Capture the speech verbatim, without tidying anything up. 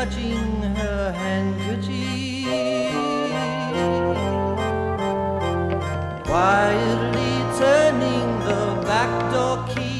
touching her handkerchief, quietly turning the back door key.